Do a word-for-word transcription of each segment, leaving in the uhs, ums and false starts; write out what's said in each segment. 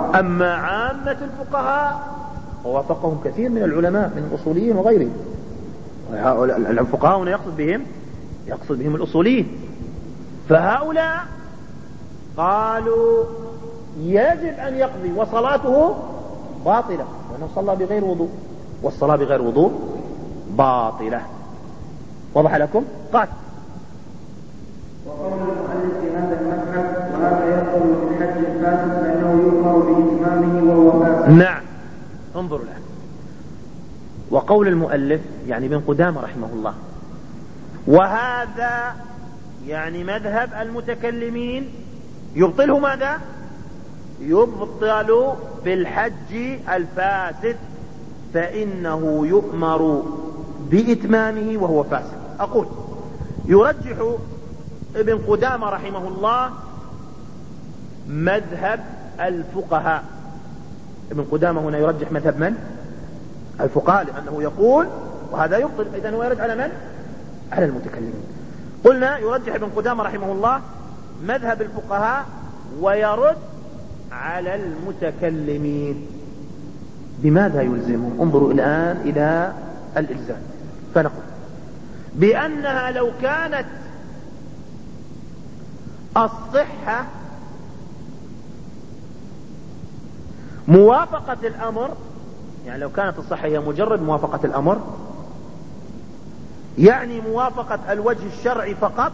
أما عامة الفقهاء ووافقهم كثير من العلماء من الأصوليين وغيرهم. الفقهاء هنا يقصد بهم يقصد بهم الأصوليين. فهؤلاء قالوا يجب أن يقضي وصلاته باطلة لأنه صلى بغير وضوء، والصلاة بغير وضوء باطلة. وضح لكم؟ قال وقول المؤلف في هذا المذهب وهذا يدخل في الحج الفاسد لأنه يؤمر بإتمامه وهو فاسد. نعم، انظروا الآن. وقول المؤلف يعني ابن قدامة رحمه الله، وهذا يعني مذهب المتكلمين يبطله ماذا؟ يبطل بالحج الفاسد فإنه يؤمر بإتمامه وهو فاسد. أقول يرجح ابن قدامة رحمه الله مذهب الفقهاء. ابن قدامة هنا يرجح مذهب من؟ الفقهاء، لأنه يقول وهذا يبطل، إذن هو يرد على من؟ على المتكلمين. قلنا يرجح ابن قدامة رحمه الله مذهب الفقهاء ويرد على المتكلمين. بماذا يلزمهم؟ انظروا الآن إلى الإلزام. فنقول بأنها لو كانت الصحة موافقة الأمر، يعني لو كانت الصحة هي مجرد موافقة الأمر، يعني موافقة الوجه الشرعي فقط،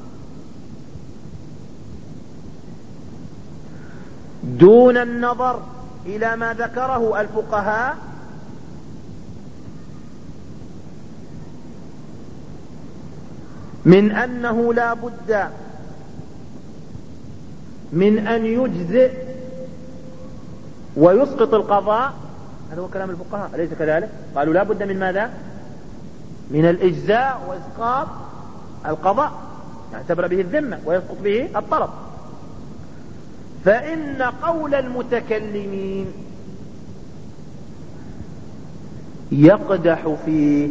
دون النظر إلى ما ذكره الفقهاء، من أنه لا بد من أن يجزئ ويسقط القضاء. هذا هو كلام الفقهاء، أليس كذلك؟ قالوا لا بد من ماذا؟ من الإجزاء وإسقاط القضاء، يعتبر به الذمة ويسقط به الطلب. فإن قول المتكلمين يقدح فيه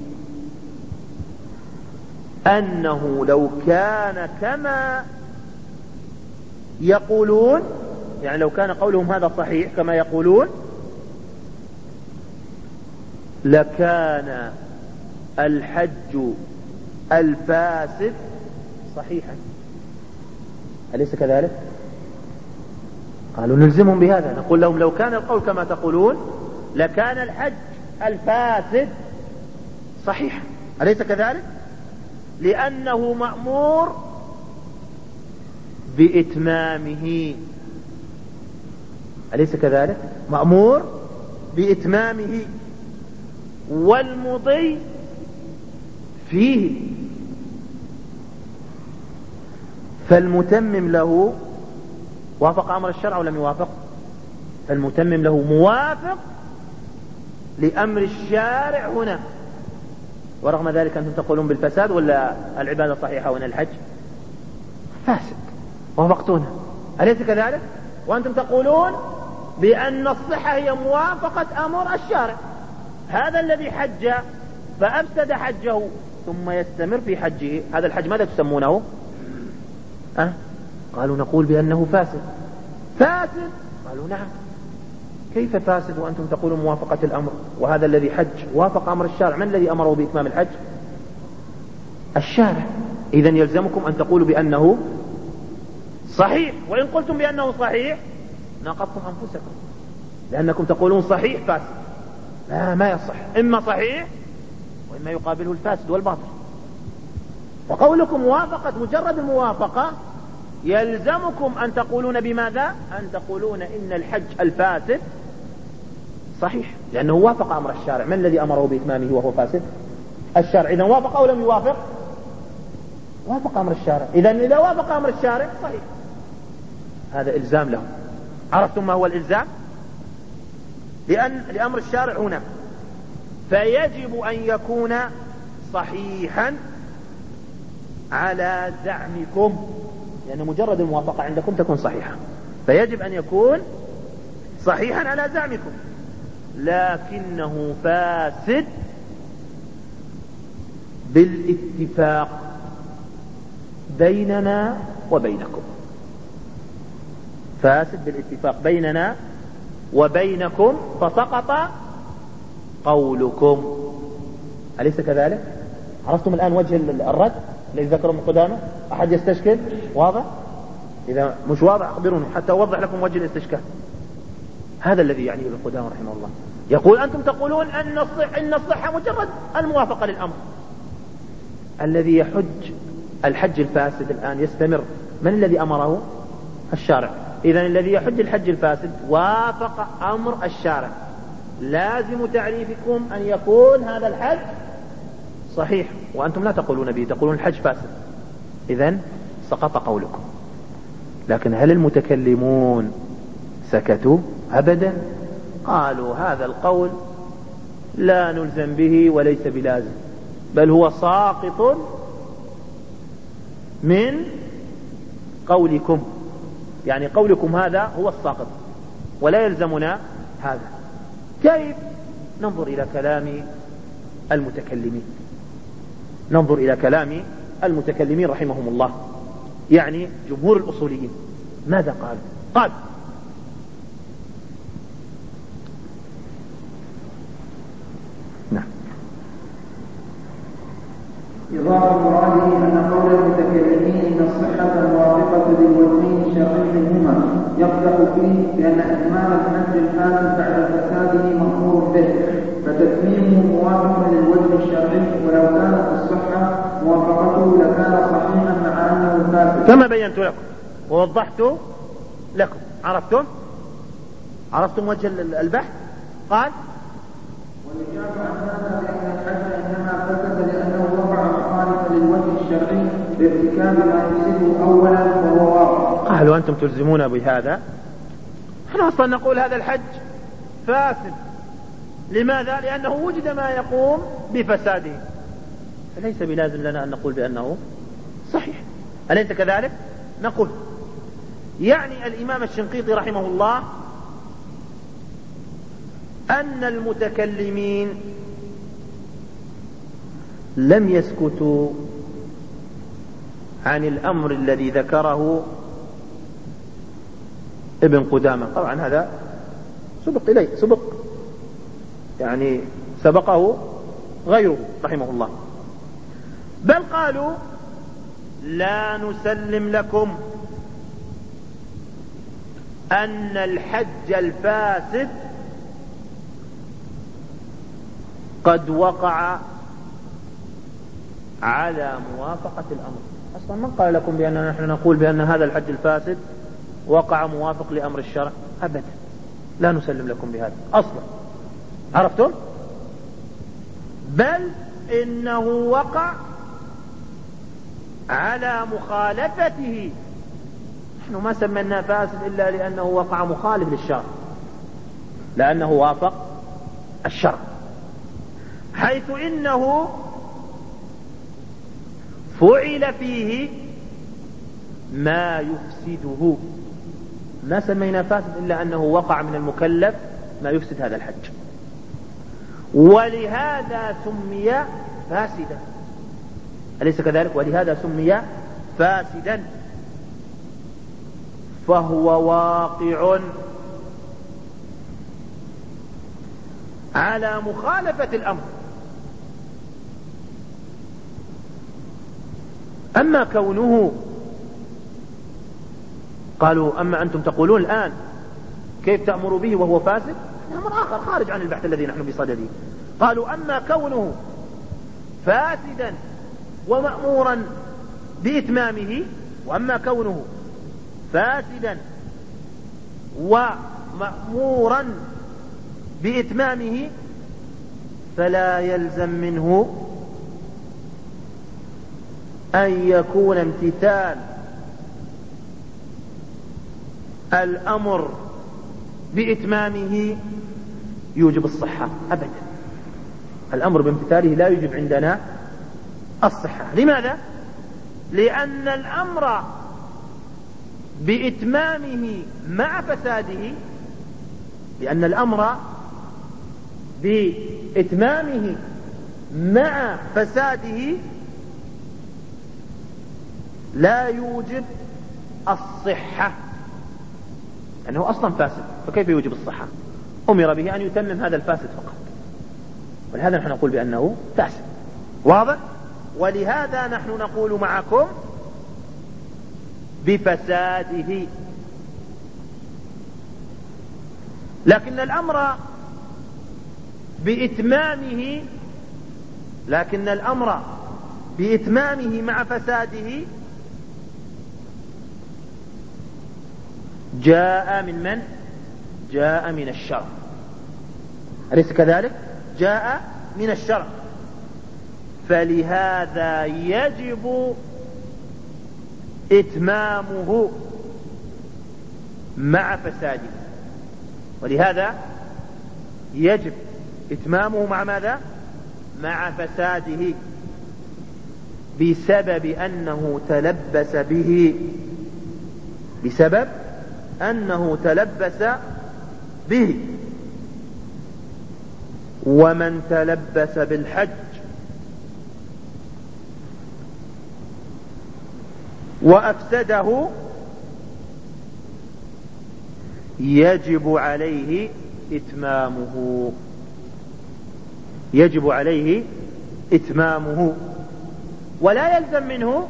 أنه لو كان كما يقولون، يعني لو كان قولهم هذا صحيح كما يقولون، لكان الحج الفاسد صحيحا. أليس كذلك؟ قالوا نلزمهم بهذا، نقول لهم لو كان القول كما تقولون لكان الحج الفاسد صحيحا. أليس كذلك؟ لأنه مأمور بإتمامه. أليس كذلك؟ مأمور بإتمامه، والمضي فيه، فالمتمم له وافق أمر الشرع ولم يوافق؟ فالمتمم له موافق لأمر الشارع هنا، ورغم ذلك أنتم تقولون بالفساد ولا العبادة صحيحة وأن الحج فاسد، وافقتونه. أليس كذلك؟ وأنتم تقولون بأن الصحة هي موافقة أمر الشارع. هذا الذي حج فأفسد حجه ثم يستمر في حجه، هذا الحج ماذا تسمونه؟ أه؟ قالوا نقول بأنه فاسد. فاسد؟ قالوا نعم. كيف فاسد وأنتم تقولون موافقة الأمر، وهذا الذي حج وافق أمر الشارع؟ من الذي أمره بإتمام الحج؟ الشارع. إذن يلزمكم أن تقولوا بأنه صحيح، وإن قلتم بأنه صحيح ناقضتم أنفسكم، لأنكم تقولون صحيح فاسد. لا، ما يصح، إما صحيح وإما يقابله الفاسد والباطل. وقولكم موافقة مجرد الموافقة يلزمكم أن تقولون بماذا؟ أن تقولون إن الحج الفاسد صحيح، لأنه وافق أمر الشارع. من الذي أمره بإتمامه وهو فاسد؟ الشارع. إذا وافق أو لم يوافق؟ وافق أمر الشارع. إذا إذا وافق أمر الشارع صحيح. هذا إلزام لهم. عرفتم ما هو الإلزام؟ لأن لأمر الشارع هنا، فيجب أن يكون صحيحا على زعمكم، لأن مجرد الموافقة عندكم تكون صحيحة، فيجب أن يكون صحيحا على زعمكم، لكنه فاسد بالاتفاق بيننا وبينكم. فاسد بالاتفاق بيننا وبينكم فسقط قولكم. أليس كذلك؟ عرفتم الآن وجه الرد الذي ذكره ابن قدامة؟ أحد يستشكل؟ واضح؟ إذا مش واضح أخبروني حتى أوضح لكم وجه الاستشكال. هذا الذي يعني ابن قدامة رحمه الله، يقول أنتم تقولون أن الصحة, إن الصحة مجرد الموافقة للأمر. الذي يحج الحج الفاسد الآن يستمر، من الذي أمره؟ الشارع. إذن الذي يحج الحج الفاسد وافق أمر الشارع، لازم تعريفكم أن يكون هذا الحج صحيح، وأنتم لا تقولون به، تقولون الحج فاسد. إذن سقط قولكم. لكن هل المتكلمون سكتوا؟ أبدا، قالوا هذا القول لا نلزم به وليس بلازم، بل هو ساقط من قولكم، يعني قولكم هذا هو الساقط ولا يلزمنا هذا. كيف؟ ننظر إلى كلام المتكلمين، ننظر إلى كلام المتكلمين رحمهم الله، يعني جمهور الأصوليين ماذا قال؟ قال نعم إظهار مراده أن قول المتكلمين إن الصحة موافقة للوجهين شرعيهما يقدح فيه لأن إتمام الحج الفاسد بعد فساده مأمور به، فتتميمه موافق للوجه الشرعي، ولو كانت الصحة موافقته لكان صحيحا مع أنه فاسد. كما بينت لكم ووضحت لكم. عرفتم؟ عرفتم وجه البحث؟ قال والإجابة عن هذا بأن الحج إنما فسد لأنه وقع مخالفا للوجه الشرعي بارتكاب ما يفسده أولا وهو واقع. قالوا أنتم تلزمون بهذا، احنا أصلا نقول هذا الحج فاسد. لماذا؟ لأنه وجد ما يقوم بفساده، فليس بلازم لنا أن نقول بأنه صحيح. أليس كذلك؟ نقول يعني الإمام الشنقيطي رحمه الله أن المتكلمين لم يسكتوا عن الأمر الذي ذكره ابن قدامة. طبعا هذا سبق إليه، سبق يعني سبقه غيره رحمه الله، بل قالوا لا نسلم لكم أن الحج الفاسد قد وقع على موافقة الأمر. أصلا من قال لكم بأننا نحن نقول بأن هذا الحج الفاسد وقع موافق لأمر الشرع؟ أبدا، لا نسلم لكم بهذا أصلا. عرفتم؟ بل إنه وقع على مخالفته. نحن ما سميناه فاسد إلا لأنه وقع مخالف للشرع، لأنه وافق الشرع، حيث إنه فعل فيه ما يفسده. ما سمينا فاسد إلا أنه وقع من المكلف ما يفسد هذا الحج، ولهذا سمي فاسدا. أليس كذلك؟ ولهذا سمي فاسدا، فهو واقع على مخالفة الأمر. أما كونه، قالوا أما أنتم تقولون الآن كيف تأمر به وهو فاسد؟ أمر آخر خارج عن البحث الذي نحن بصدده. قالوا أما كونه فاسدا ومأمورا بإتمامه، وأما كونه فاسدا ومأمورا بإتمامه فلا يلزم منه أن يكون امتثال الأمر بإتمامه يوجب الصحة أبدا. الأمر بامتثاله لا يوجب عندنا الصحة. لماذا؟ لأن الأمر بإتمامه مع فساده، لأن الأمر بإتمامه مع فساده لا يوجب الصحة. أنه أصلا فاسد، فكيف يوجب الصحة؟ أمر به أن يتمم هذا الفاسد فقط، ولهذا نحن نقول بأنه فاسد. واضح؟ ولهذا نحن نقول معكم بفساده. لكن الأمر بإتمامه لكن الأمر بإتمامه مع فساده جاء من من؟ جاء من الشرع، أليس كذلك؟ جاء من الشرع، فلهذا يجب إتمامه مع فساده. ولهذا يجب إتمامه مع ماذا؟ مع فساده، بسبب أنه تلبس به بسبب أنه تلبس به. ومن تلبس بالحج وأفسده يجب عليه إتمامه يجب عليه إتمامه ولا يلزم منه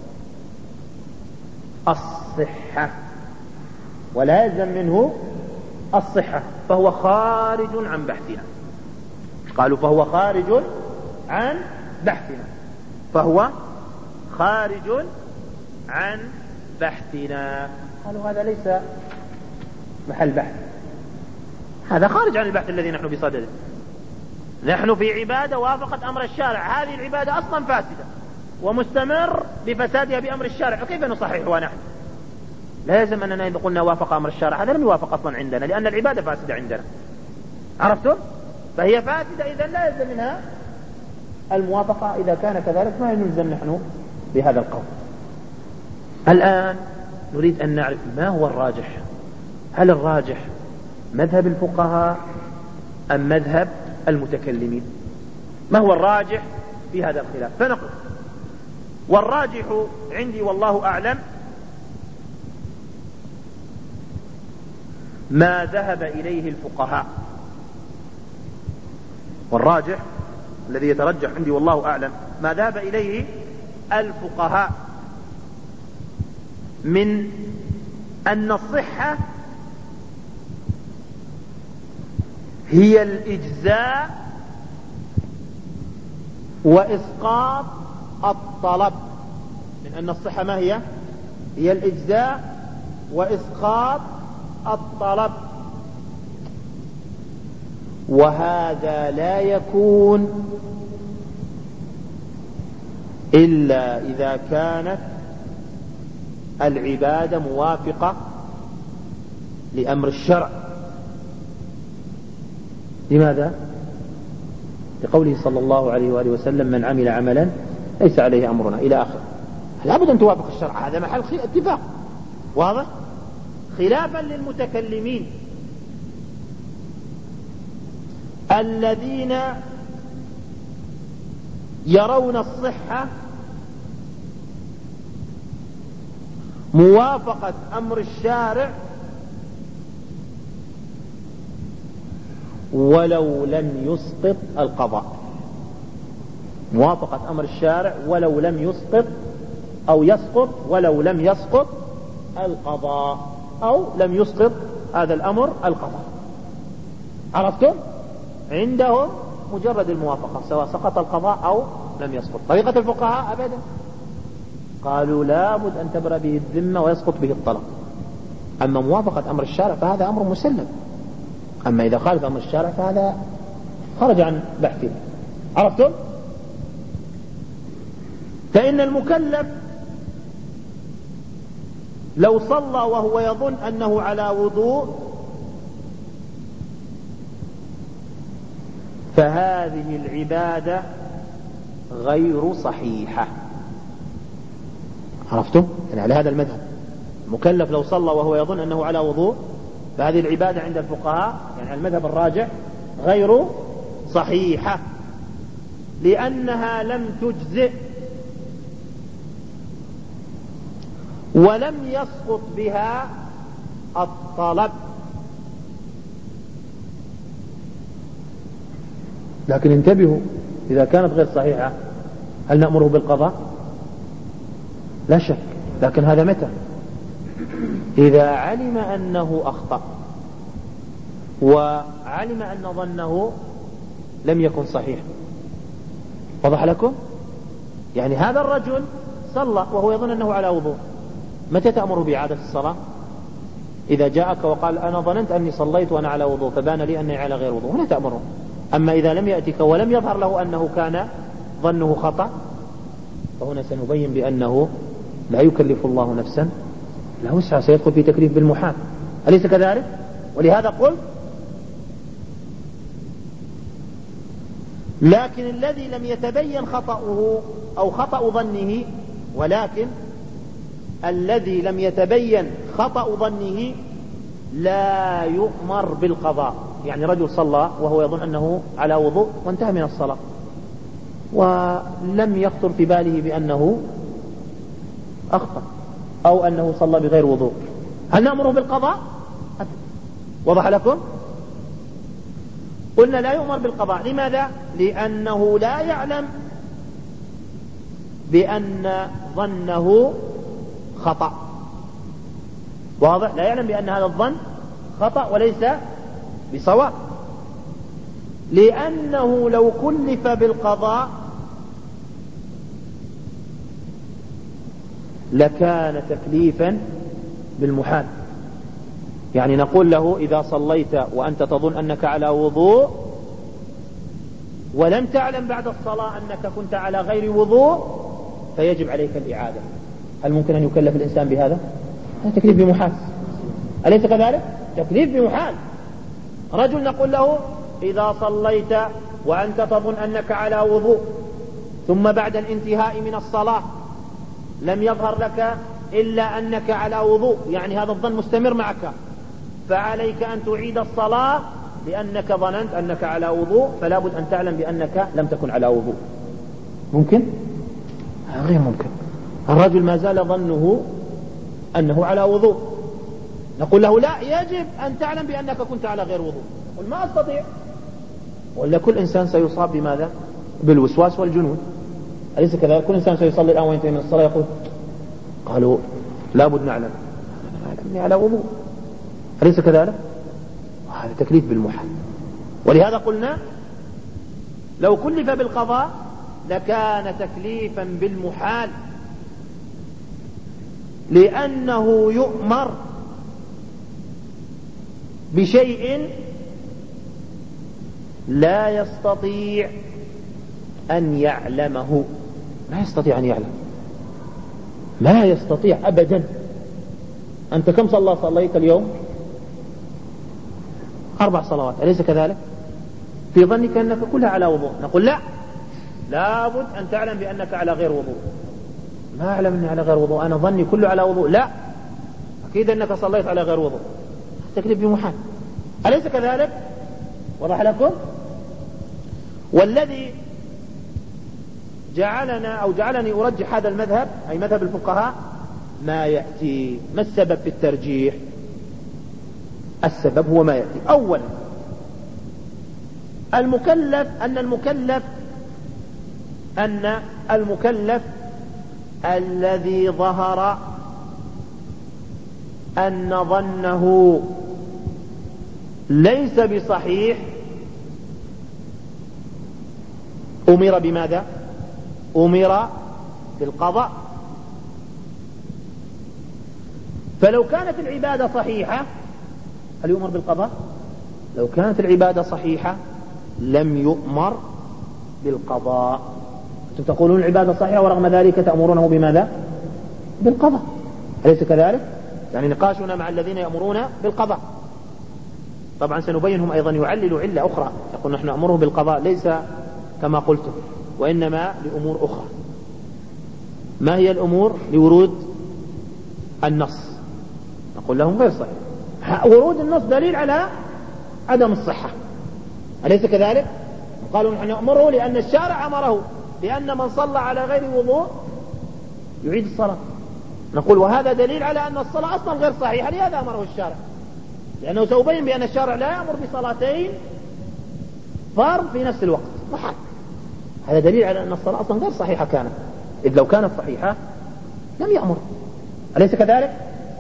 الصحة ولا يلزم منه الصحة فهو خارج عن بحثنا. قالوا فهو خارج عن بحثنا فهو خارج عن بحثنا. قالوا هذا ليس محل بحث، هذا خارج عن البحث الذي نحن بصدده. نحن في عبادة وافقت أمر الشارع، هذه العبادة أصلا فاسدة ومستمر بفسادها بأمر الشارع، فكيف نصححها نحن؟ لا يلزم أننا إذا قلنا وافق أمر الشارع، هذا لم يوافق أصلا عندنا، لأن العبادة فاسدة عندنا. عرفتم؟ فهي فاسدة، إذا لا يلزم منها الموافقة. إذا كان كذلك ما نلزم نحن بهذا القول. الآن نريد أن نعرف ما هو الراجح. هل الراجح مذهب الفقهاء أم مذهب المتكلمين؟ ما هو الراجح في هذا الخلاف؟ فنقول والراجح عندي والله أعلم ما ذهب إليه الفقهاء. والراجح الذي يترجح عندي والله أعلم ما ذهب إليه الفقهاء من أن الصحة هي الإجزاء وإسقاط الطلب. من أن الصحة ما هي؟ هي الإجزاء وإسقاط الطلب. وهذا لا يكون إلا إذا كانت العبادة موافقة لأمر الشرع. لماذا؟ لقوله صلى الله عليه وآله وسلم من عمل عملا ليس عليه أمرنا إلى آخر. لابد أن توافق الشرع، هذا محل اتفاق واضح، خلافا للمتكلمين الذين يرون الصحة موافقة أمر الشارع ولو لم يسقط القضاء. موافقة أمر الشارع ولو لم يسقط أو يسقط ولو لم يسقط القضاء أو لم يسقط هذا الأمر القضاء. عرفتم؟ عندهم مجرد الموافقة سواء سقط القضاء أو لم يسقط. طريقة الفقهاء أبدا قالوا لا بد أن تبرأ به الذمة ويسقط به الطلب. أما موافقة أمر الشارع فهذا أمر مسلم، أما إذا خالف أمر الشارع فهذا خرج عن بحثه. عرفتم؟ فإن المكلف لو صلى وهو يظن أنه على وضوء فهذه العبادة غير صحيحة. عرفتم؟ يعني على هذا المذهب المكلف لو صلى وهو يظن أنه على وضوء فهذه العبادة عند الفقهاء يعني على المذهب الراجح غير صحيحة، لأنها لم تجزئ ولم يسقط بها الطلب. لكن انتبهوا، إذا كانت غير صحيحة هل نأمره بالقضاء؟ لا شك، لكن هذا متى؟ إذا علم أنه أخطأ وعلم أن ظنه لم يكن صحيح. وضح لكم؟ يعني هذا الرجل صلى وهو يظن أنه على وضوء، متى تأمره بإعادة الصلاة؟ إذا جاءك وقال أنا ظننت أني صليت وأنا على وضوء فبان لي أني على غير وضوء، هنا تأمره. أما إذا لم يأتك ولم يظهر له أنه كان ظنه خطأ فهنا سنبين بأنه لا يكلف الله نفسا لا وسعها، سيدخل في تكليف بالمحال، أليس كذلك؟ ولهذا قل لكن الذي لم يتبين خطأه أو خطأ ظنه، ولكن الذي لم يتبين خطأ ظنه لا يؤمر بالقضاء. يعني رجل صلى وهو يظن أنه على وضوء وانتهى من الصلاة ولم يخطر في باله بأنه أخطأ أو أنه صلى بغير وضوء، هل نأمره بالقضاء؟ وضح لكم؟ قلنا لا يؤمر بالقضاء. لماذا؟ لأنه لا يعلم بأن ظنه خطأ. واضح؟ لا يعلم بأن هذا الظن خطأ وليس بصواب، لأنه لو كلف بالقضاء لكان تكليفا بالمحال. يعني نقول له إذا صليت وأنت تظن أنك على وضوء ولم تعلم بعد الصلاة أنك كنت على غير وضوء فيجب عليك الإعادة. هل ممكن أن يكلف الإنسان بهذا؟ هذا تكليف بمحال، أليس كذلك؟ تكليف بمحال. رجل نقول له إذا صليت وأنت تظن أنك على وضوء ثم بعد الانتهاء من الصلاة لم يظهر لك إلا أنك على وضوء، يعني هذا الظن مستمر معك، فعليك أن تعيد الصلاة لأنك ظننت أنك على وضوء، فلا بد أن تعلم بأنك لم تكن على وضوء. ممكن؟ غير ممكن. الرجل ما زال ظنه أنه على وضوء، نقول له لا، يجب أن تعلم بأنك كنت على غير وضوء. قل ما أستطيع، ولا كل إنسان سيصاب بماذا؟ بالوسواس والجنون، أليس كذلك؟ كل إنسان سيصلي الآن وينتهي من الصلاة يقول قالوا لا بد نعلم أني على وضوء، أليس كذلك؟ هذا تكليف بالمحال. ولهذا قلنا لو كلف بالقضاء لكان تكليفا بالمحال، لأنه يؤمر بشيء لا يستطيع أن يعلمه. لا يستطيع أن يعلم، لا يستطيع أبدا. أنت كم صلى صليت اليوم؟ أربع صلوات، أليس كذلك؟ في ظنك أنك كلها على وضوء، نقول لا، لابد أن تعلم بأنك على غير وضوء. ما أعلم أني على غير وضوء، أنا ظني كله على وضوء. لا، أكيد أنك صليت على غير وضوء، تكليف بمحال، أليس كذلك؟ وضح لكم؟ والذي جعلنا أو جعلني أرجح هذا المذهب أي مذهب الفقهاء ما يأتي. ما السبب في الترجيح؟ السبب هو ما يأتي. أولا المكلف أن المكلف أن المكلف الذي ظهر أن ظنه ليس بصحيح أمر بماذا؟ أمر بالقضاء. فلو كانت العبادة صحيحة هل يؤمر بالقضاء؟ لو كانت العبادة صحيحة لم يؤمر بالقضاء. أنتم تقولون العبادة صحيحة ورغم ذلك تأمرونه بماذا؟ بالقضاء، أليس كذلك؟ يعني نقاشنا مع الذين يأمرون بالقضاء. طبعا سنبينهم أيضا يعلل علة أخرى، يقول نحن نأمره بالقضاء ليس كما قلتم وإنما لأمور أخرى. ما هي الأمور؟ لورود النص. نقول لهم غير صحيح، ورود النص دليل على عدم الصحة، أليس كذلك؟ قالوا نحن نأمره لأن الشارع أمره بأن من صلى على غير وضوء يعيد الصلاة، نقول وهذا دليل على أن الصلاة أصلا غير صحيحة، لهذا أمره الشارع، لأنه سأبين بأن الشارع لا يأمر بصلاتين فرض في نفس الوقت محال. هذا دليل على أن الصلاة أصلا غير صحيحة كانت، إذ لو كانت صحيحة لم يأمر، أليس كذلك؟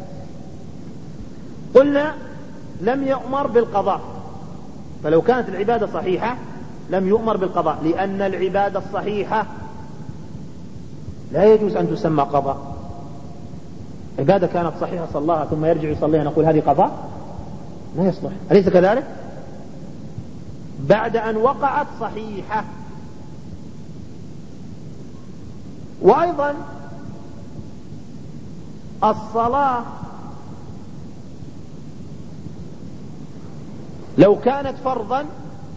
قلنا لم يؤمر بالقضاء، فلو كانت العبادة صحيحة لم يؤمر بالقضاء، لأن العبادة الصحيحة لا يجوز أن تسمى قضاء. عبادة كانت صحيحة صلاها ثم يرجع يصليها نقول هذه قضاء؟ لا يصلح، أليس كذلك؟ بعد أن وقعت صحيحة. وأيضا الصلاة لو كانت فرضا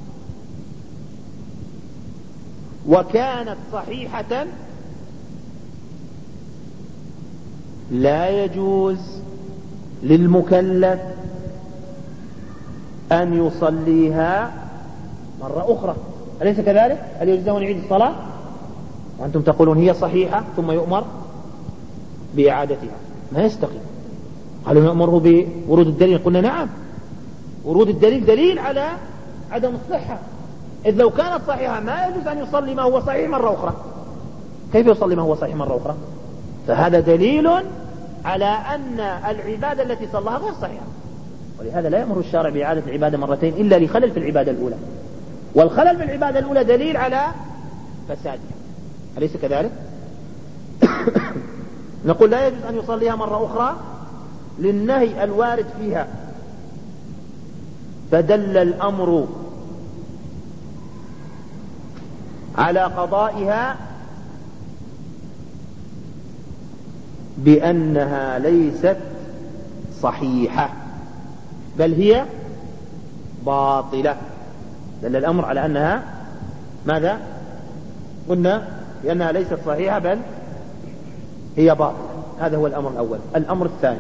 وكانت صحيحة لا يجوز للمكلف أن يصليها مرة أخرى، أليس كذلك؟ هل يجوز أن يعيد الصلاة وأنتم تقولون هي صحيحة ثم يؤمر بإعادتها؟ ما يستقيم. قالوا نأمره بورود الدليل، قلنا نعم، ورود الدليل دليل على عدم الصحة، إذ لو كانت صحيحة ما يجوز أن يصلي ما هو صحيح مرة أخرى. كيف يصلي ما هو صحيح مرة أخرى؟ فهذا دليل على أن العبادة التي صلىها غير صحيحة، ولهذا لا يأمر الشارع بإعادة العبادة مرتين إلا لخلل في العبادة الأولى، والخلل في العبادة الأولى دليل على فسادها، أليس كذلك؟ نقول لا يجوز أن يصليها مرة أخرى للنهي الوارد فيها، فدل الأمر على قضائها بأنها ليست صحيحة بل هي باطلة. دل الأمر على أنها ماذا؟ قلنا بأنها ليست صحيحة بل هي باطلة. هذا هو الأمر الأول. الأمر الثاني،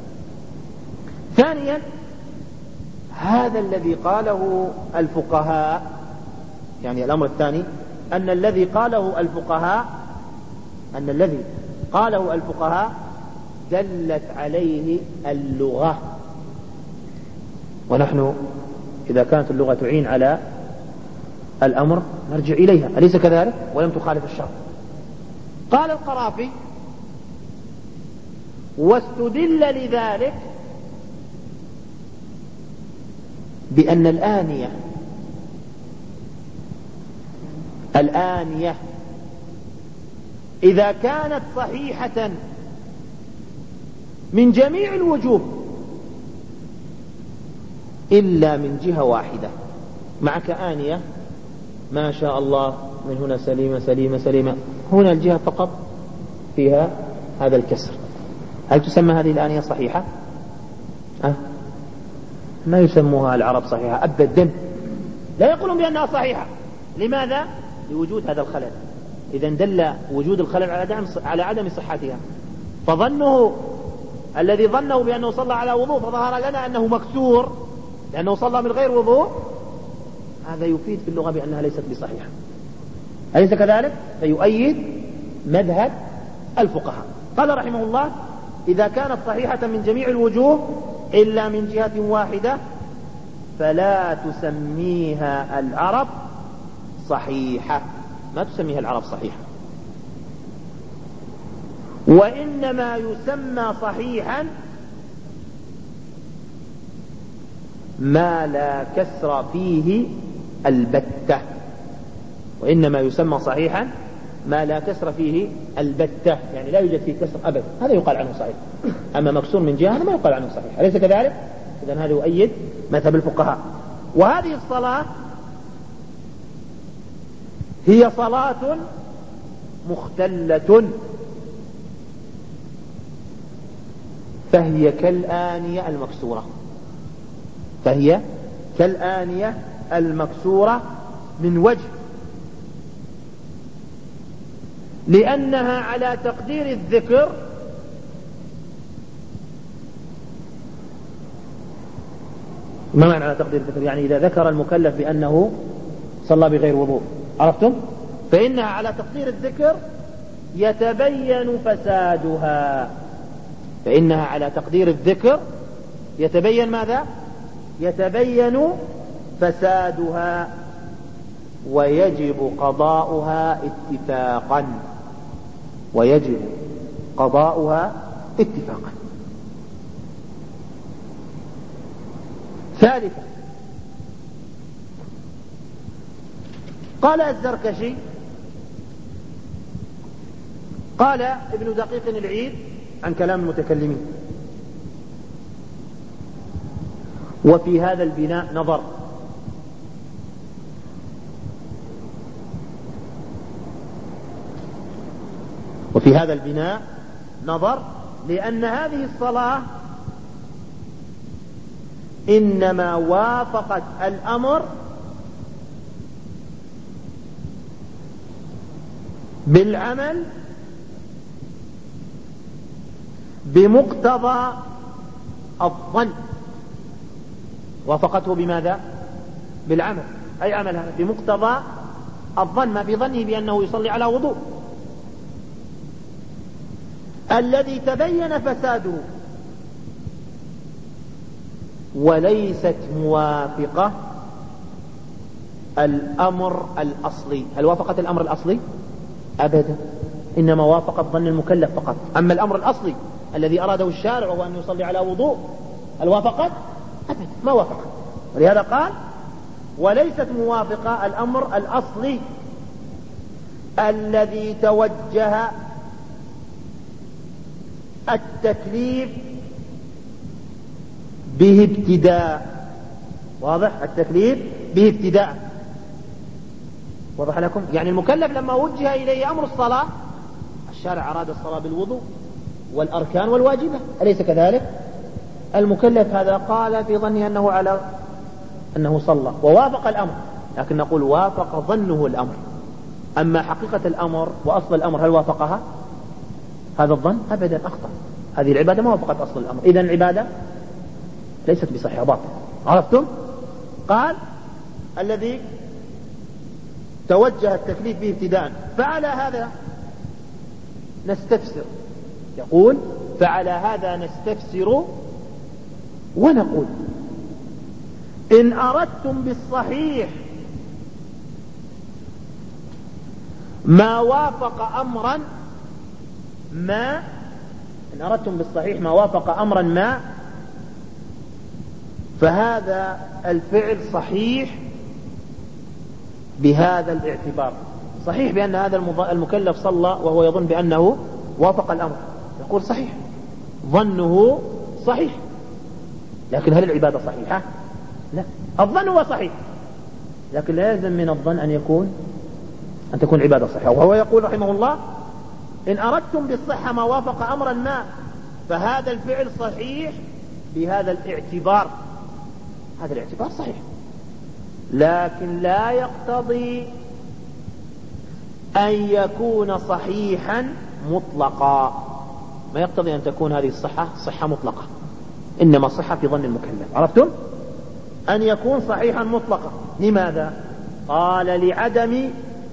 ثانيا هذا الذي قاله الفقهاء، يعني الأمر الثاني أن الذي قاله الفقهاء أن الذي قاله الفقهاء دلت عليه اللغة، ونحن إذا كانت اللغة تعين على الأمر نرجع إليها، أليس كذلك؟ ولم تخالف الشرع. قال القرافي واستدل لذلك بأن الآنية الآنية إذا كانت صحيحة من جميع الوجوه إلا من جهة واحدة، معك آنية ما شاء الله من هنا سليمة سليمة سليمة، هنا الجهة فقط فيها هذا الكسر، هل تسمى هذه الآنية صحيحة؟ أه؟ ما يسموها العرب صحيحة أبدا، لا يقولون بأنها صحيحة. لماذا؟ لوجود هذا الخلل. إذا دل وجود الخلل على عدم صحتها، فظنه الذي ظنه بأنه صلى على وضوء فظهر لنا أنه مكسور لأنه صلى من غير وضوء، هذا يفيد في اللغة بأنها ليست بصحيحة، أليس كذلك؟ فيؤيد مذهب الفقهاء. قال رحمه الله إذا كانت صحيحة من جميع الوجوه إلا من جهة واحدة فلا تسميها العرب صحيحة، ما تسميها العرب صحيحة، وإنما يسمى صحيحا ما لا كسر فيه البتة، وإنما يسمى صحيحا ما لا كسر فيه البتة، يعني لا يوجد فيه كسر أبدا، هذا يقال عنه صحيح. أما مكسور من جهة هذا ما يقال عنه صحيح، أليس كذلك؟ إذن هذا يؤيد مذهب الفقهاء. وهذه الصلاة هي صلاة مختلة، فهي كالآنية المكسورة فهي كالآنية المكسورة من وجه، لأنها على تقدير الذكر ما معنى على تقدير الذكر؟ يعني إذا ذكر المكلف بأنه صلى بغير وضوء، عرفتم؟ فإنها على تقدير الذكر يتبين فسادها، فإنها على تقدير الذكر يتبين ماذا؟ يتبين فسادها ويجب قضاؤها اتفاقا، ويجب قضاؤها اتفاقا. ثالثا قال الزركشي، قال ابن دقيق العيد عن كلام المتكلمين: وفي هذا البناء نظر، وفي هذا البناء نظر لأن هذه الصلاة إنما وافقت الأمر بالعمل بمقتضى الظن. وافقته بماذا؟ بالعمل. أي عمل هذا؟ بمقتضى الظن، ما في ظنه بأنه يصلي على وضوء، الذي تبين فساده، وليست موافقة الأمر الأصلي. هل وافقت الأمر الأصلي؟ أبدا، إنما وافقت ظن المكلف فقط. أما الأمر الأصلي الذي أراده الشارع وهو أن يصلي على وضوء، هل وافقت؟ أبدا، ما وافقت. ولهذا قال: وليست موافقة الأمر الأصلي الذي توجه التكليف به ابتداء. واضح؟ التكليف به ابتداء. واضح لكم؟ يعني المكلف لما وجه إليه أمر الصلاة، الشارع أراد الصلاة بالوضوء والأركان والواجبة، أليس كذلك؟ المكلف هذا قال في ظنه أنه على أنه صلى ووافق الأمر، لكن نقول وافق ظنه الأمر. أما حقيقة الأمر وأصل الأمر هل وافقها؟ هذا الظن أبدا أخطأ. هذه العبادة ما وافقت أصل الأمر، إذن العبادة ليست بصحيحة، باطل. عرفتم؟ قال: الذي توجه التكليف به ابتداء. فعلى هذا نستفسر، يقول: فعلى هذا نستفسر ونقول: إن أردتم بالصحيح ما وافق أمرا ما إن أردتم بالصحيح ما وافق أمرا ما فهذا الفعل صحيح بهذا الاعتبار. صحيح بأن هذا المكلف صلى وهو يظن بأنه وافق الأمر، يقول صحيح، ظنه صحيح، لكن هل العبادة صحيحة؟ لا. الظن هو صحيح، لكن لا يلزم من الظن أن يكون أن تكون العبادة صحيحة. وهو يقول رحمه الله: إن أردتم بالصحة ما وافق أمرا ما فهذا الفعل صحيح بهذا الاعتبار. هذا الاعتبار صحيح، لكن لا يقتضي أن يكون صحيحا مطلقا. ما يقتضي أن تكون هذه الصحة صحة مطلقة، إنما صحة في ظن المكلف. عرفتم؟ أن يكون صحيحا مطلقا. لماذا؟ قال: لعدم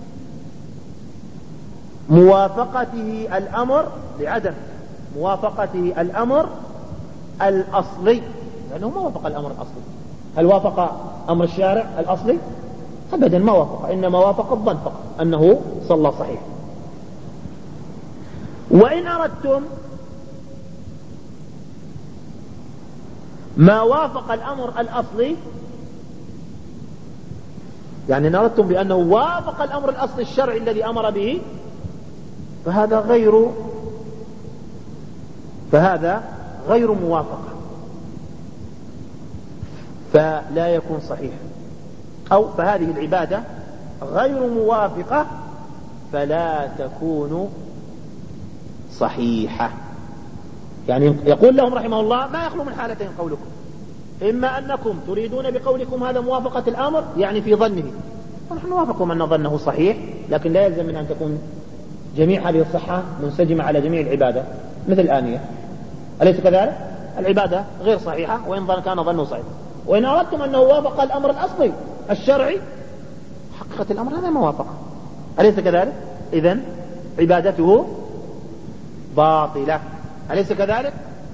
موافقته الأمر لعدم موافقته الأمر الأصلي، لأنه ما وافق الأمر الأصلي. هل وافق أمر الشارع الأصلي؟ أبدا ما وافق، إنما وافق الظن فقط أنه صلى صحيح. وإن أردتم ما وافق الأمر الأصلي، يعني إن أردتم بأنه وافق الأمر الأصلي الشرعي الذي أمر به، فهذا غير فهذا غير موافقة، فلا يكون صحيح. أو فهذه العبادة غير موافقة فلا تكون صحيحة. يعني يقول لهم رحمه الله: ما يخلو من حالتين قولكم، إما أنكم تريدون بقولكم هذا موافقة الأمر يعني في ظنه، ونحن نوافقكم أن ظنه صحيح، لكن لا يلزم من أن تكون جميع هذه الصحة منسجمة على جميع العبادة، مثل الآنية، أليس كذلك؟ العبادة غير صحيحة وإن كان ظنه صحيح. وإن أردتم أنه وافق الأمر الأصلي الشرعي، حقيقة الأمر هذا ما وافق، أليس كذلك؟ إذن عبادته باطلة، أليس كذلك؟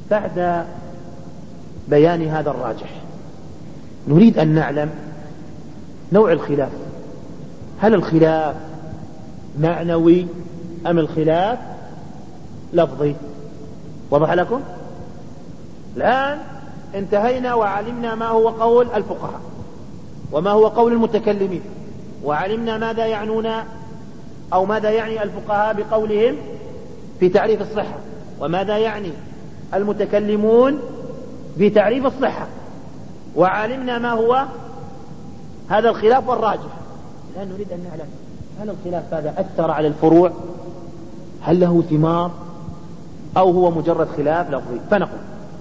بعد بيان هذا الراجح نريد أن نعلم نوع الخلاف، هل الخلاف معنوي أم الخلاف لفظي؟ وضح لكم؟ الآن انتهينا وعلمنا ما هو قول الفقهاء وما هو قول المتكلمين، وعلمنا ماذا يعنون أو ماذا يعني الفقهاء بقولهم في تعريف الصحة، وماذا يعني المتكلمون في تعريف الصحة، وعلمنا ما هو هذا الخلاف والراجح. الآن نريد أن نعلم هل الخلاف هذا أثر على الفروع؟ هل له ثمار أو هو مجرد خلاف لفظي؟ فنقول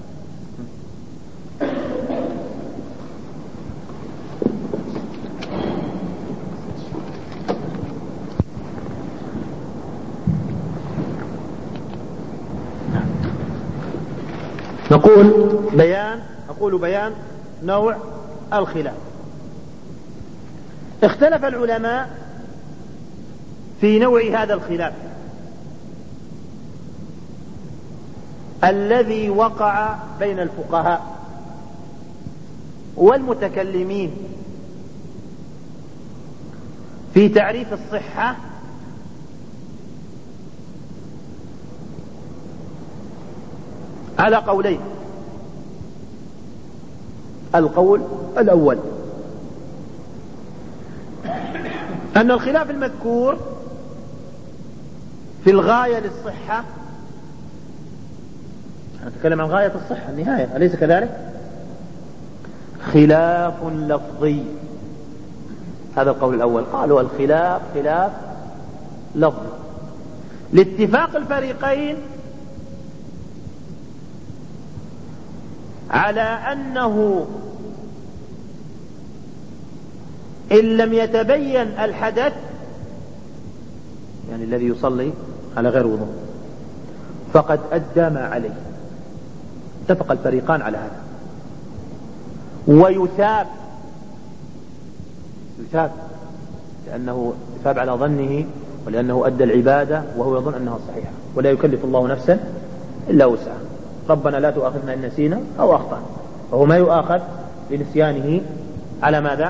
نقول بيان أقول بيان نوع الخلاف. اختلف العلماء في نوع هذا الخلاف الذي وقع بين الفقهاء والمتكلمين في تعريف الصحة على قولين. القول الأول أن الخلاف المذكور في الغاية للصحة، نتكلم عن غاية الصحة النهاية أليس كذلك؟ خلاف لفظي. هذا القول الأول، قالوا الخلاف خلاف لفظي لاتفاق الفريقين على أنه إن لم يتبين الحدث، يعني الذي يصلي على غير وضوء، فقد أدى ما عليه. اتفق الفريقان على هذا، ويثاب يثاب لأنه يثاب على ظنه ولأنه أدى العبادة وهو يظن أنها صحيحة، ولا يكلف الله نفسا إلا وسعها. ربنا لا تؤاخذنا إن نسينا أو أخطأنا، فهو ما يؤاخذ لنسيانه على ماذا؟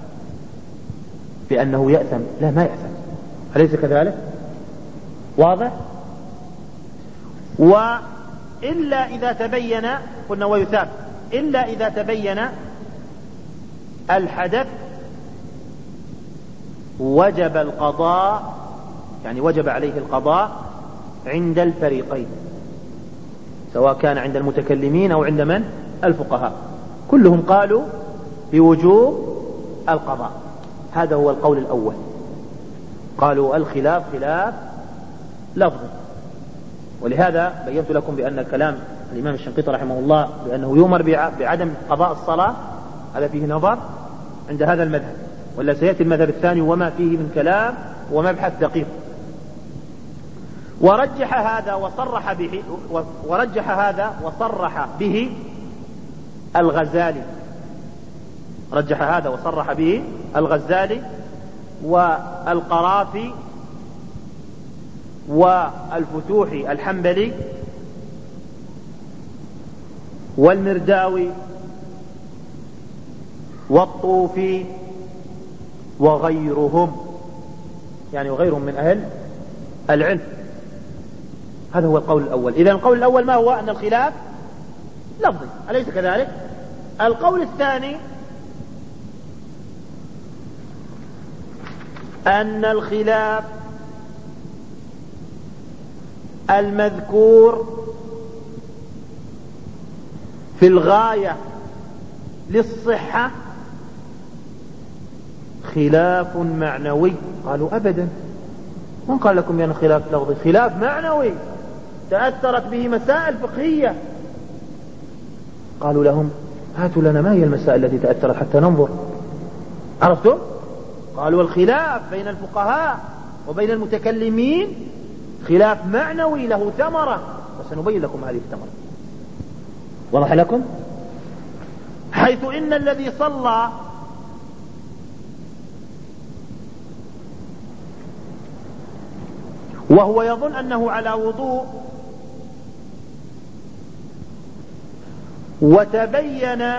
بأنه يأثم؟ لا، ما يأثم، أليس كذلك؟ واضح؟ وإلا إذا تبين، قلنا ويثاب، إلا إذا تبين الحدث وجب القضاء، يعني وجب عليه القضاء عند الفريقين، سواء كان عند المتكلمين أو عند من؟ الفقهاء، كلهم قالوا بوجوب القضاء. هذا هو القول الأول، قالوا الخلاف خلاف لفظي. ولهذا بينت لكم بأن كلام الإمام الشنقيطي رحمه الله بأنه يؤمر بعدم قضاء الصلاة هذا فيه نظر عند هذا المذهب، ولا سيأتي المذهب الثاني وما فيه من كلام ومبحث دقيق. ورجح هذا وصرح به ورجح هذا وصرح به الغزالي رجح هذا وصرح به الغزالي والقرافي والفتوحي الحنبلي والمرداوي والطوفي وغيرهم، يعني وغيرهم من أهل العلم. هذا هو القول الأول. إذن القول الأول ما هو؟ أن الخلاف لفظي، أليس كذلك؟ القول الثاني أن الخلاف المذكور في الغاية للصحة خلاف معنوي. قالوا أبدا، من قال لكم بأنه خلاف لفظي؟ خلاف معنوي تأثرت به مسائل فقهية. قالوا لهم هاتوا لنا ما هي المسائل التي تأثرت حتى ننظر. عرفتم؟ قالوا الخلاف بين الفقهاء وبين المتكلمين خلاف معنوي له ثمرة، وسنبين لكم هذه الثمرة. وضح لكم؟ حيث إن الذي صلى وهو يظن أنه على وضوء وتبين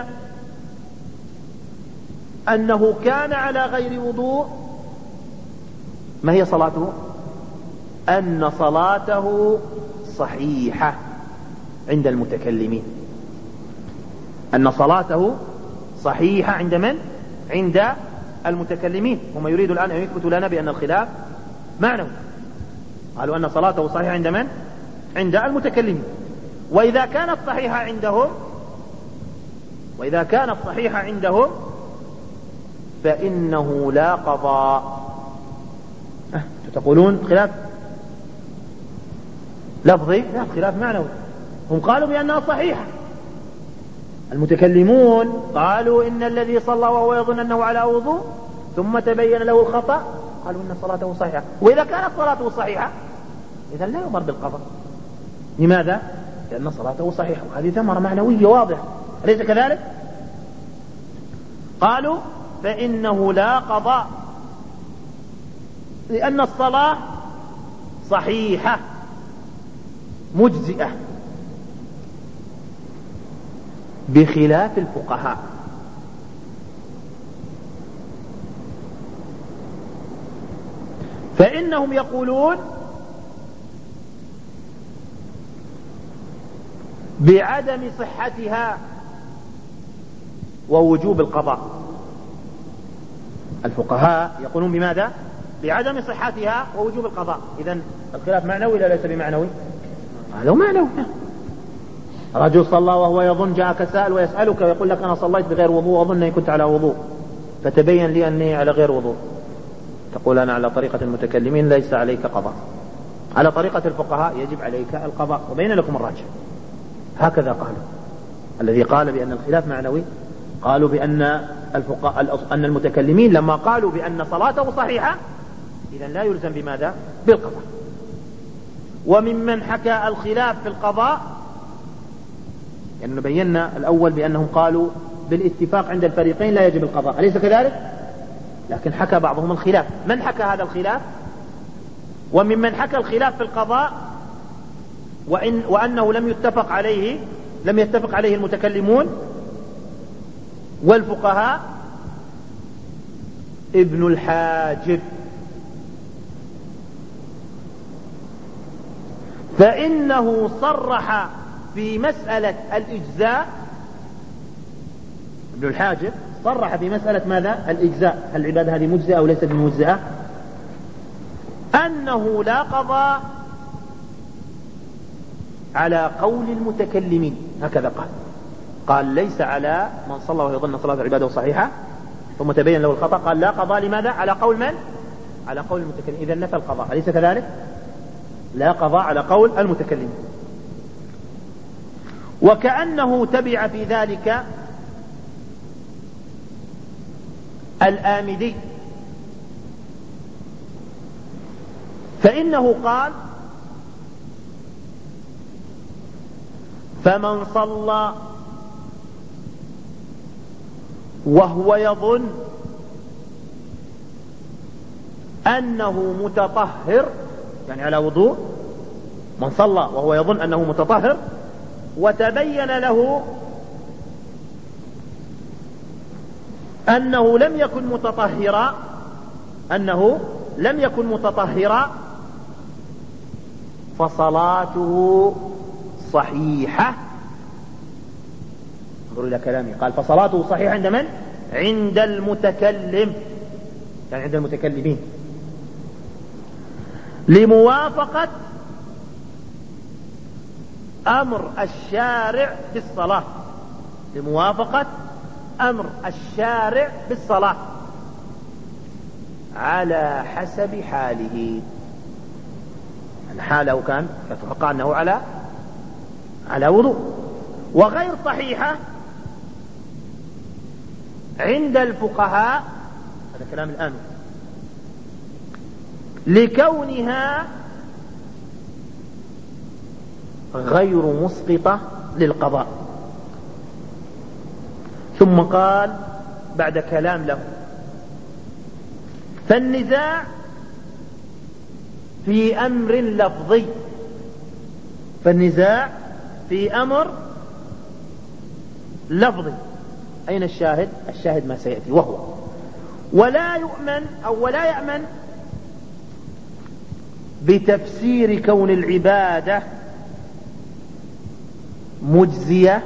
أنه كان على غير وضوء، ما هي صلاته؟ أن صلاته صحيحة عند المتكلمين، أن صلاته صحيحة عند من؟ عند المتكلمين. هم يريد الآن أن يثبتوا لنا بأن الخلاف معنوي. قالوا أن صلاته صحيحة عند من؟ عند المتكلمين. وإذا كانت صحيحة عندهم وإذا كانت صحيحة عندهم فإنه لا قضاء. أه تقولون خلاف لفظي؟ لا، خلاف معنوي. هم قالوا بأنها صحيحة، المتكلمون قالوا إن الذي صلى وهو يظن أنه على وضوء ثم تبين له الخطأ قالوا إن صلاته صحيحة. وإذا كانت صلاته صحيحة إذا لا يؤمر بالقضاء. لماذا؟ لأن صلاته صحيحة، وهذه ثمرة معنوية واضحة، أليس كذلك؟ قالوا فإنه لا قضاء لأن الصلاة صحيحة مجزئة، بخلاف الفقهاء. فإنهم يقولون بعدم صحتها ووجوب القضاء. الفقهاء يقولون بماذا؟ بعدم صحتها ووجوب القضاء. إذن الخلاف معنوي ولا ليس بمعنوي؟ هذا معنوي. رجل صلى وهو يظن، جاءك سائل ويسألك ويقول لك أنا صليت بغير وضوء وأظن أني كنت على وضوء فتبين لي أني على غير وضوء، تقول أنا على طريقة المتكلمين ليس عليك قضاء، على طريقة الفقهاء يجب عليك القضاء، وبين لكم الراجح. هكذا قالوا. الذي قال بأن الخلاف معنوي قالوا بأن الفقهاء أن المتكلمين لما قالوا بأن صلاته صحيحة إذن لا يلزم بماذا؟ بالقضاء. وممن حكى الخلاف في القضاء، يعني بينا الأول بأنهم قالوا بالاتفاق عند الفريقين لا يجب القضاء، أليس كذلك؟ لكن حكى بعضهم الخلاف. من حكى هذا الخلاف؟ وممن حكى الخلاف في القضاء وإن وأنه لم يتفق عليه لم يتفق عليه المتكلمون والفقهاء ابن الحاجب، فإنه صرح في مسألة الإجزاء. ابن الحاجب صرح في مسألة ماذا؟ الإجزاء، هل العبادة هذه مجزئة أو ليست بمجزئة؟ أنه لا قضاء على قول المتكلمين، هكذا قال. قال ليس على من صلى ويظن صلاة العبادة صحيحة ثم تبين له الخطأ، قال لا قضاء. لماذا؟ على قول من؟ على قول المتكلمين. إذا نفى القضاء، أليس كذلك؟ لا قضاء على قول المتكلمين. وكأنه تبع في ذلك الآمدي، فإنه قال فمن صلى وهو يظن أنه متطهر، يعني على وضوء، من صلى وهو يظن أنه متطهر وتبين له أنه لم يكن متطهرا أنه لم يكن متطهرا فصلاته صحيحة. انظروا إلى كلامي، قال فصلاته صحيحة عند من؟ عند المتكلم، يعني عند المتكلمين، لموافقة أمر الشارع بالصلاة، لموافقة أمر الشارع بالصلاة على حسب حاله. يعني حاله كان يتوقع أنه على على وضوء. وغير صحيحة عند الفقهاء، هذا كلام الآن، لكونها غير مسقطة للقضاء. ثم قال بعد كلام له: فالنزاع في أمر لفظي، فالنزاع في أمر لفظي. أين الشاهد؟ الشاهد ما سيأتي، وهو ولا يؤمن أو ولا يأمن بتفسير كون العبادة مجزية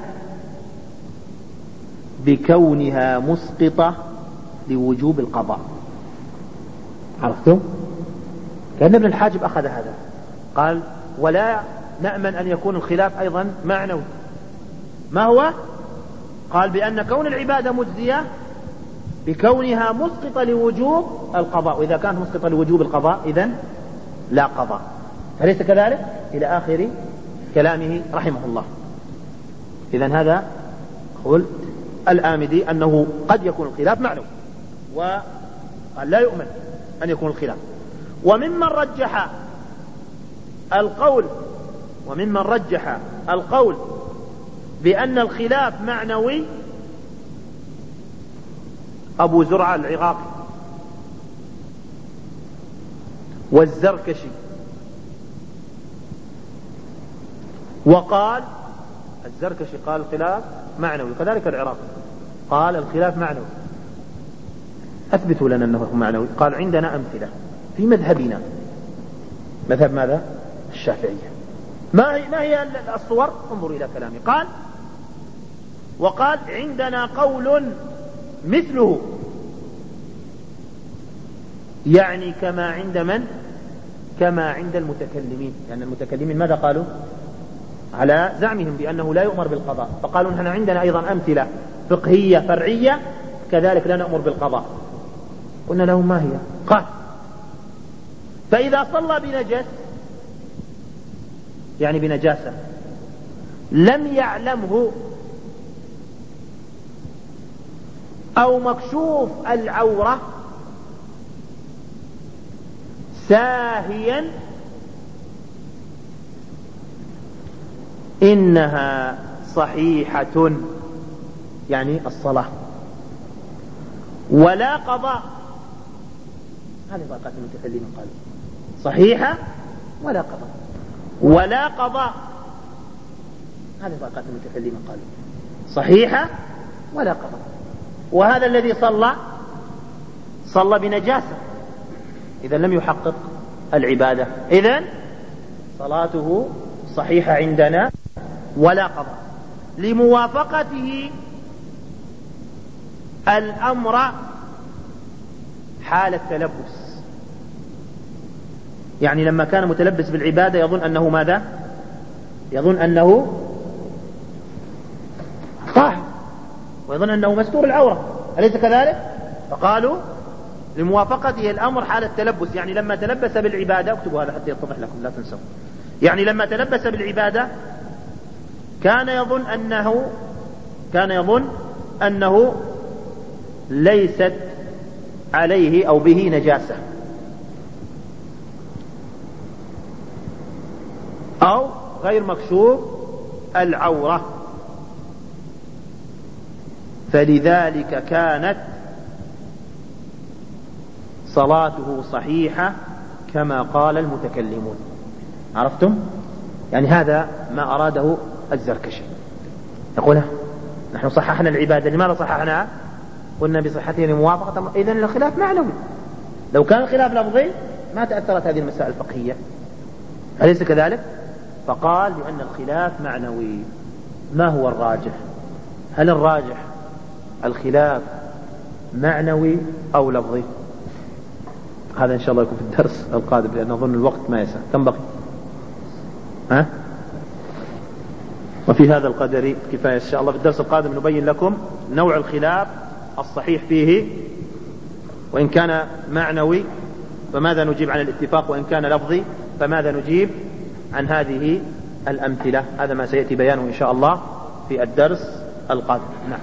بكونها مسقطة لوجوب القضاء. عرفتم؟ كأن ابن الحاجب أخذ هذا، قال ولا نأمن أن يكون الخلاف أيضا معنوي. ما هو؟ قال بأن كون العبادة مجزية بكونها مسقطة لوجوب القضاء، وإذا كانت مسقطة لوجوب القضاء إذن لا قضاء. أليس كذلك؟ إلى آخر كلامه رحمه الله. إذن هذا قول الآمدي أنه قد يكون الخلاف معنوي، وقال لا يؤمن أن يكون الخلاف. وممن رجح القول وممن رجح القول بأن الخلاف معنوي أبو زرعة العراقي والزركشي، وقال الزركشي قال الخلاف معنوي، كذلك العراقي قال الخلاف معنوي. أثبتوا لنا أنه معنوي. قال عندنا أمثلة في مذهبنا، مذهب ماذا؟ الشافعية. ما هي, ما هي الصور؟ انظروا إلى كلامي. قال وقال عندنا قول مثله، يعني كما عند من؟ كما عند المتكلمين، لأن يعني المتكلمين ماذا قالوا؟ على زعمهم بأنه لا يؤمر بالقضاء، فقالوا نحن عندنا أيضا أمثلة فقهية فرعية كذلك لا نأمر بالقضاء. قلنا لهم ما هي؟ قال فإذا صلى بنجس، يعني بنجاسة، لم يعلمه أو مكشوف العورة ساهيا، إنها صحيحة، يعني الصلاة، ولا قضاء. هذه طاقات المتكلمين، قالوا صحيحة ولا قضاء، ولا قضاء. هذه طاقات المتكلمين، قالوا صحيحة ولا قضاء. وهذا الذي صلى صلى بنجاسة، إذا لم يحقق العبادة، إذن صلاته صحيحة عندنا ولا قضاء، لموافقته الأمر حال التلبس. يعني لما كان متلبس بالعبادة يظن أنه ماذا؟ يظن أنه طاهر، ويظن أنه مستور العورة، أليس كذلك؟ فقالوا لموافقته الأمر حال التلبس، يعني لما تلبس بالعبادة، اكتبوا هذا حتى يتضح لكم لا تنسوا، يعني لما تلبس بالعبادة كان يظن أنه كان يظن أنه ليست عليه أو به نجاسة، أو غير مكشوف العورة، فلذلك كانت صلاته صحيحة كما قال المتكلمون. عرفتم؟ يعني هذا ما أراده الزركشي، يقول نحن صححنا العبادة. لماذا صححناها؟ قلنا بصحتها لموافقة، إذن الخلاف معنوي. لو كان الخلاف لفظي ما تأثرت هذه المسائل الفقهية، أليس كذلك؟ فقال لأن الخلاف معنوي. ما هو الراجح؟ هل الراجح الخلاف معنوي أو لفظي؟ هذا إن شاء الله يكون في الدرس القادم، لأن أظن الوقت ما يسع. كم بقي؟ ها؟ وفي هذا القدر كفاية. إن شاء الله في الدرس القادم نبين لكم نوع الخلاف الصحيح فيه، وإن كان معنوي فماذا نجيب عن الاتفاق، وإن كان لفظي فماذا نجيب عن هذه الأمثلة. هذا ما سيأتي بيانه إن شاء الله في الدرس القادم. نعم.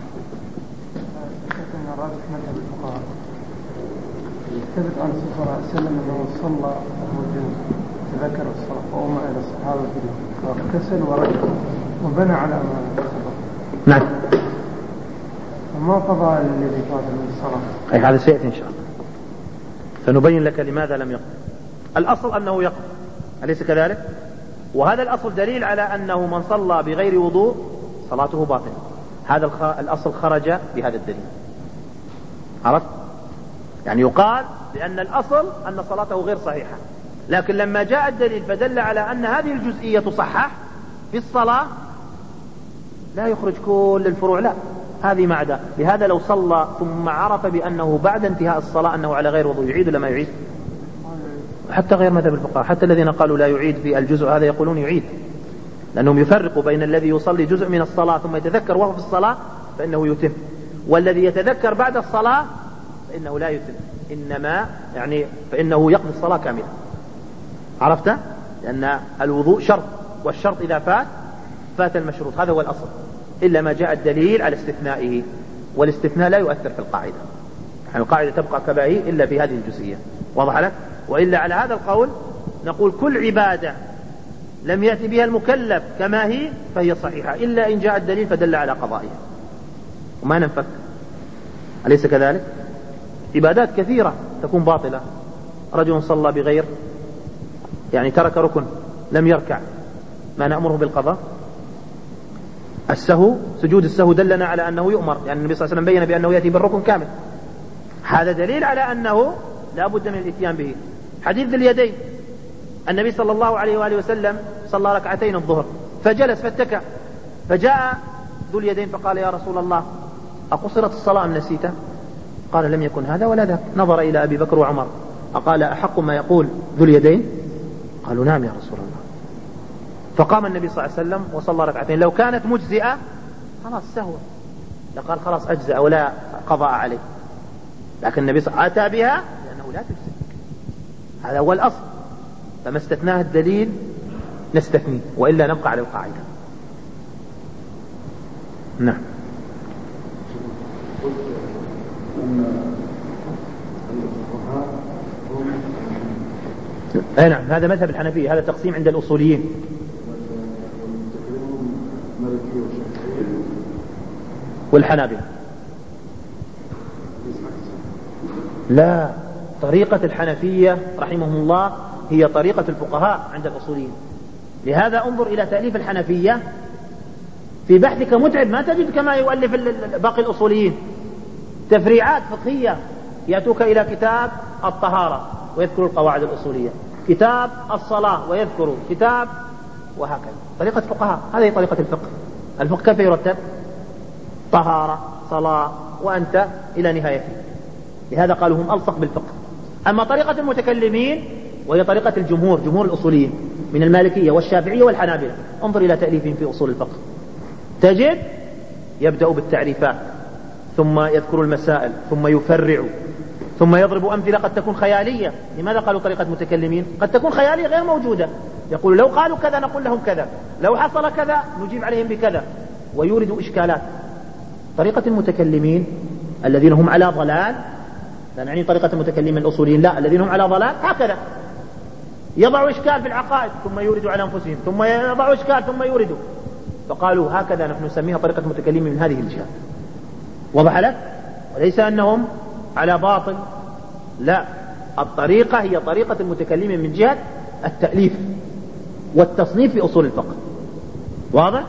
ثبت عن الرسول صلى الله عليه وسلم أنه صلى وهو جنوب، تذكر الصلاة وأمر إلى الصحابة واغتسل ورجع وبنى على ما سبق. نعم. وما قضى الذي فات من الصلاة. أي هذا سيأتي إن شاء الله، سنبين لك لماذا لم يقضي. الأصل أنه يقضي، أليس كذلك؟ وهذا الأصل دليل على أنه من صلى بغير وضوء صلاته باطلة. هذا الأصل خرج بهذا الدليل. عرفت؟ يعني يقال بأن الأصل أن صلاته غير صحيحة، لكن لما جاء الدليل فدل على أن هذه الجزئية تصحح في الصلاة لا يخرج كل الفروع، لا، هذه معدة. لهذا لو صلى ثم عرف بأنه بعد انتهاء الصلاة أنه على غير وضوء يعيد ولا ما يعيد؟ حتى غير مذهب الفقهاء، حتى الذين قالوا لا يعيد في الجزء هذا يقولون يعيد، لأنهم يفرقوا بين الذي يصلي جزء من الصلاة ثم يتذكر وهو في الصلاة فإنه يتم، والذي يتذكر بعد الصلاة فإنه لا يتم، إنما يعني فإنه يقضي الصلاة كاملة. عرفت؟ لأن الوضوء شرط، والشرط إذا فات فات المشروط، هذا هو الأصل، إلا ما جاء الدليل على استثنائه، والاستثناء لا يؤثر في القاعدة، يعني القاعدة تبقى كما هي إلا في هذه الجزئية. واضح لك؟ وإلا على هذا القول نقول كل عبادة لم يأتي بها المكلف كما هي فهي صحيحة، إلا إن جاء الدليل فدل على قضائها، وما ننفك. أليس كذلك؟ عبادات كثيرة تكون باطلة، رجل صلى بغير يعني ترك ركن لم يركع، ما نأمره بالقضاء؟ السهو، سجود السهو دلنا على أنه يؤمر، لأن يعني النبي صلى الله عليه وسلم بين بأنه يأتي بالركن كامل، هذا دليل على أنه لا بد من الاتيان به. حديث ذي اليدين، النبي صلى الله عليه وآله وسلم صلى ركعتين الظهر فجلس فاتكى، فجاء ذو اليدين فقال يا رسول الله أقصرت الصلاة أم نسيته؟ قال لم يكن هذا ولا ذاك. نظر إلى أبي بكر وعمر أقال أحق ما يقول ذو اليدين؟ قالوا نعم يا رسول الله. فقام النبي صلى الله عليه وسلم وصلى ركعتين، لو كانت مجزئة خلاص سهوا، لقال خلاص أجزأ ولا قضاء عليه، لكن النبي صلى الله عليه وسلم أتى بها لأنه لا تجزئ، هذا هو الأصل، فما استثناه الدليل نستثني، وإلا نبقى على القاعدة. نعم. اي نعم، هذا مذهب الحنفية، هذا تقسيم عند الأصوليين. والحنابلة لا، طريقة الحنفية رحمهم الله هي طريقة الفقهاء عند الأصوليين. لهذا انظر إلى تأليف الحنفية، في بحثك متعب، ما تجد كما يؤلف باقي الأصوليين تفريعات فقهية، يأتوك إلى كتاب الطهارة ويذكر القواعد الأصولية، كتاب الصلاة ويذكر كتاب، وهكذا طريقة فقهاء. هذه طريقة الفقه. الفقه كيف يرتب؟ طهارة، صلاة، وأنت إلى نهايته. لهذا قالوا هم ألصق بالفقه. أما طريقة المتكلمين وهي طريقة الجمهور، جمهور الأصوليين من المالكية والشافعية والحنابلة، انظر إلى تأليفهم في أصول الفقه، تجد يبدأ بالتعريفات ثم يذكر المسائل ثم يفرع ثم يضرب أمثلة قد تكون خيالية. لماذا قالوا طريقة المتكلمين؟ قد تكون خيالية غير موجودة، يقول لو قالوا كذا نقول لهم كذا، لو حصل كذا نجيب عليهم بكذا، ويورد إشكالات. طريقة المتكلمين الذين هم على ضلال، لا نعني طريقة المتكلمين الأصوليين، لا، الذين هم على ضلال هكذا يضعوا إشكال في العقائد ثم يوردوا على أنفسهم، ثم يضعوا إشكال ثم يوردوا، فقالوا هكذا نحن نسميها طريقة المتكلمين من هذه الجهة. وضح لك؟ وليس أنهم على باطل، لا، الطريقة هي طريقة المتكلمين من جهة التأليف والتصنيف في أصول الفقه. واضح؟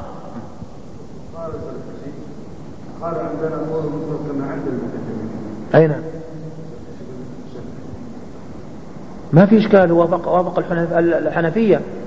قال عندنا قول مطلق كما عند المتكلمين. أين؟ ما في إشكال، وافق وافق الحنفية